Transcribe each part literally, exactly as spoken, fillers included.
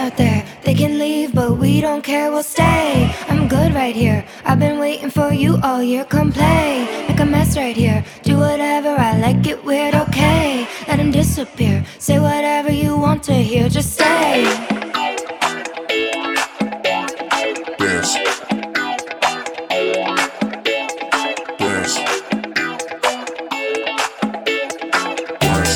out there. They can leave, but we don't care, we'll stay. I'm good right here, I've been waiting for you all year. Come play, make a mess right here. Do whatever, I like it weird, okay. Let him disappear, say whatever you want to hear, just stay. Dance. Dance. Dance.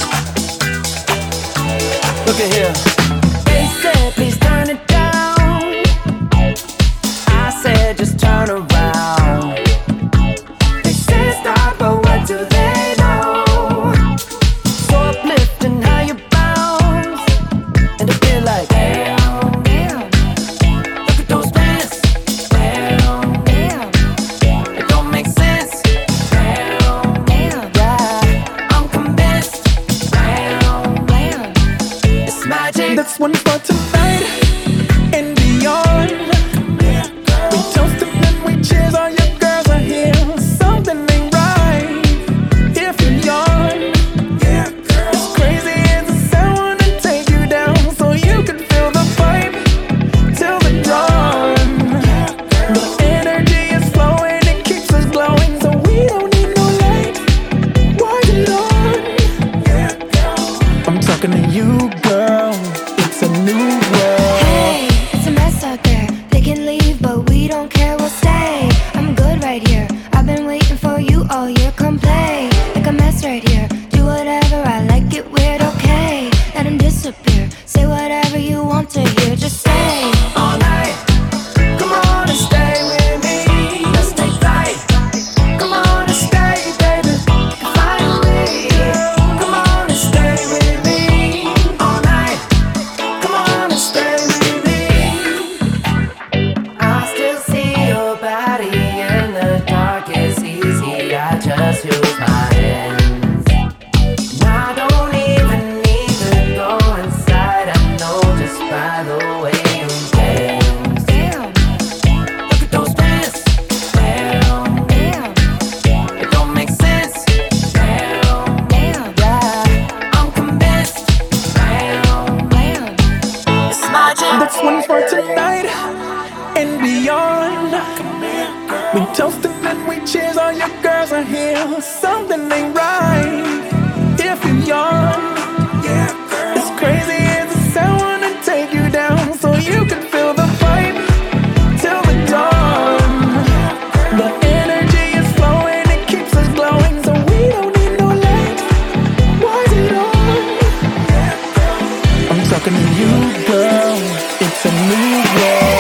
Look at here. They said please turn it down. I said just turn around. They said stop, but what do they know? So uplifting how you bounce, and it feel like damn, damn. Look at those pants, damn, damn. It don't make sense, damn, damn. Yeah, I'm convinced, damn, damn. It's magic. That's one for tonight and beyond. We toast and then we cheers. All your girls are here. Something ain't right if you yawn. As crazy as it sounds, wanna take you down so you can feel the vibe till the dawn. The energy is flowing, it keeps us glowing, so we don't need no light. Why it on? I'm talking to you, girl. It's a new world. Hey, it's a mess out there. They can leave, but we don't care, we'll stay. I'm good right here, I've been waiting for you all year. Come play, make a mess right here. Do whatever, I like it weird, okay. Let him disappear, say whatever you want to hear, just stay. All night, come on and stay with me. Let's take flight. Come on and stay, baby. Finally, come on and stay with me. All night, come on and stay with me. I still see your body in the dark. It's easy, I just use my hands. I don't even need to go inside. I know just by the way you dance. Damn, Look at those pants, damn, damn, it don't make sense, damn, damn, yeah, I'm convinced, damn, damn. it's magic. That's one for tonight and beyond. We toast and then we cheers. All your girls are here. Something ain't right if you yawn. As crazy as it sounds, wanna take you down so you can feel the vibe till the dawn. The energy is flowing, it keeps us glowing, so we don't need no light. Why is it on? I'm talking to you, girl. It's a new world.